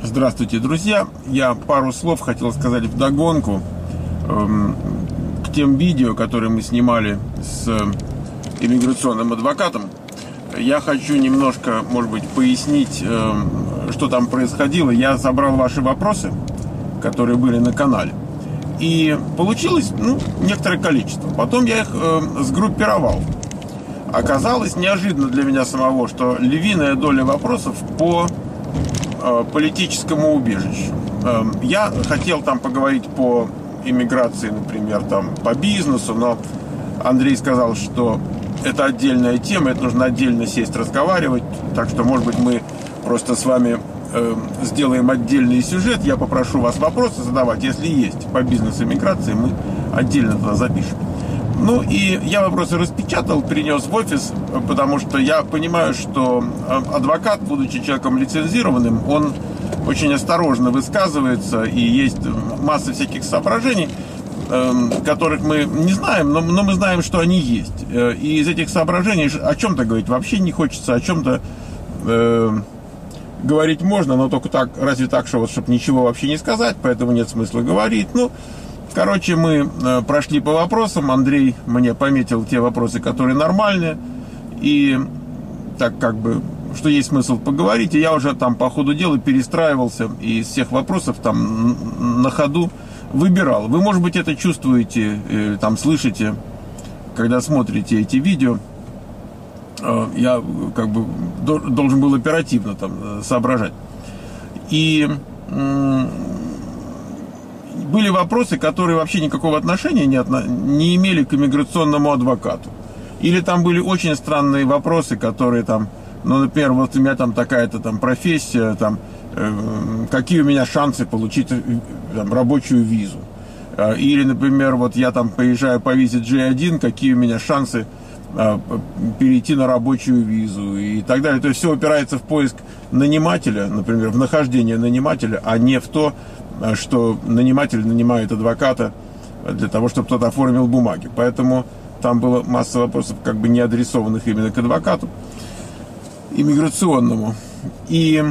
Здравствуйте, друзья! Я пару слов хотел сказать вдогонку к тем видео, которые мы снимали с иммиграционным адвокатом. Я хочу немножко, может быть, пояснить, что там происходило. Я собрал ваши вопросы, которые были на канале, и получилось некоторое количество. Потом я их сгруппировал. Оказалось неожиданно для меня самого, что львиная доля вопросов по политическому убежищу. Я хотел там поговорить по иммиграции, например, там по бизнесу, но Андрей сказал, что это отдельная тема, это нужно отдельно сесть разговаривать, так что, может быть, мы просто с вами сделаем отдельный сюжет. Я попрошу вас вопросы задавать, если есть по бизнесу иммиграции, мы отдельно туда запишем. Ну и я вопросы распечатал, принес в офис, потому что я понимаю, что адвокат, будучи человеком лицензированным, он очень осторожно высказывается, и есть масса всяких соображений, которых мы не знаем, но мы знаем, что они есть. И из этих соображений о чем-то говорить вообще не хочется, о чем-то говорить можно, но только так, разве так, что вот, чтобы ничего вообще не сказать, поэтому нет смысла говорить. Короче, мы прошли по вопросам. Андрей мне пометил те вопросы, которые нормальные. И так что есть смысл поговорить. И я уже там по ходу дела перестраивался. И из всех вопросов там на ходу выбирал. Вы, может быть, это чувствуете, там слышите, когда смотрите эти видео. Я должен был оперативно там соображать. И были вопросы, которые вообще никакого отношения не имели к иммиграционному адвокату. Или там были очень странные вопросы, которые там, например, вот у меня там такая-то там профессия, там, какие у меня шансы получить там рабочую визу. Или, например, вот я там поезжаю по визе G1, какие у меня шансы перейти на рабочую визу и так далее. То есть все упирается в поиск нанимателя, например, в нахождение нанимателя, а не в то, что наниматель нанимает адвоката для того, чтобы тот оформил бумаги. Поэтому там была масса вопросов, не адресованных именно к адвокату иммиграционному. И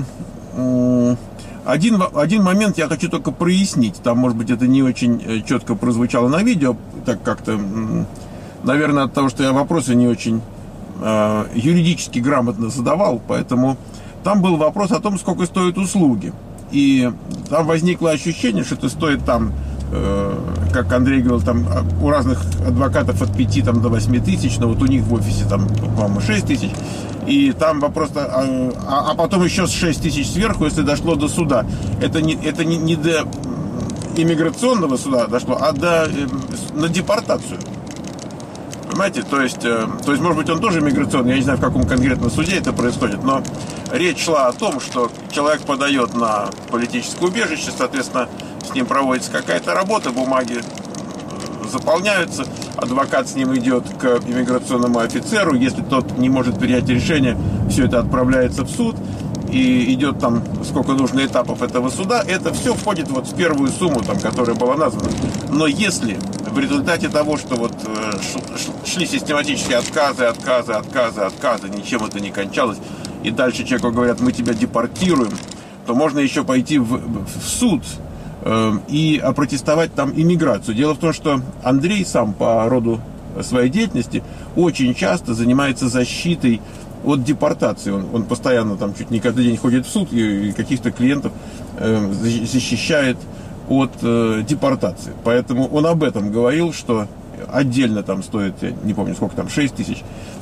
один момент я хочу только прояснить. Там, может быть, это не очень четко прозвучало на видео, так как-то, наверное, от того, что я вопросы не очень юридически грамотно задавал, поэтому там был вопрос о том, сколько стоят услуги. И там возникло ощущение, что это стоит там, как Андрей говорил, там у разных адвокатов от 5 до 8 тысяч, но вот у них в офисе там, по-моему, 6 тысяч. И там вопрос, а потом еще с 6 тысяч сверху, если дошло до суда. Это не до иммиграционного суда дошло, а на депортацию. Понимаете, то есть, может быть, он тоже иммиграционный, я не знаю, в каком конкретно суде это происходит, но речь шла о том, что человек подает на политическое убежище, соответственно, с ним проводится какая-то работа, бумаги заполняются, адвокат с ним идет к иммиграционному офицеру, если тот не может принять решение, все это отправляется в суд, и идет там, сколько нужно этапов этого суда, это все входит вот в первую сумму, там, которая была названа. Но если в результате того, что вот шли систематические отказы, ничем это не кончалось, и дальше человеку говорят, мы тебя депортируем, то можно еще пойти в суд и опротестовать там иммиграцию. Дело в том, что Андрей сам по роду своей деятельности очень часто занимается защитой от депортации. Он постоянно там чуть не каждый день ходит в суд и каких-то клиентов защищает от депортации. Поэтому он об этом говорил, что отдельно там стоит, я не помню сколько там, 6 тысяч.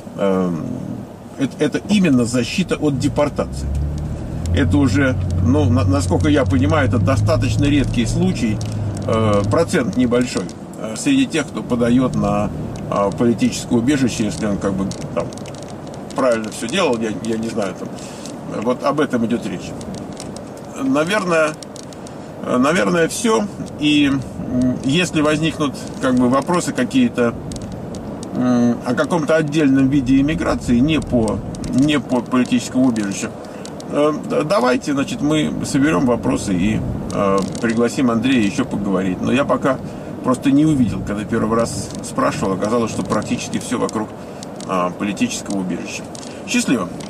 Это именно защита от депортации. Это уже, насколько я понимаю, это достаточно редкий случай, процент небольшой среди тех, кто подает на политическое убежище, если он там правильно все делал, я не знаю, там, вот об этом идет речь. Наверное, все. И если возникнут вопросы какие-то о каком-то отдельном виде иммиграции, не по политическому убежищу, давайте, мы соберем вопросы и пригласим Андрея еще поговорить. Но я пока просто не увидел, когда первый раз спрашивал, оказалось, что практически все вокруг политического убежища. Счастливо!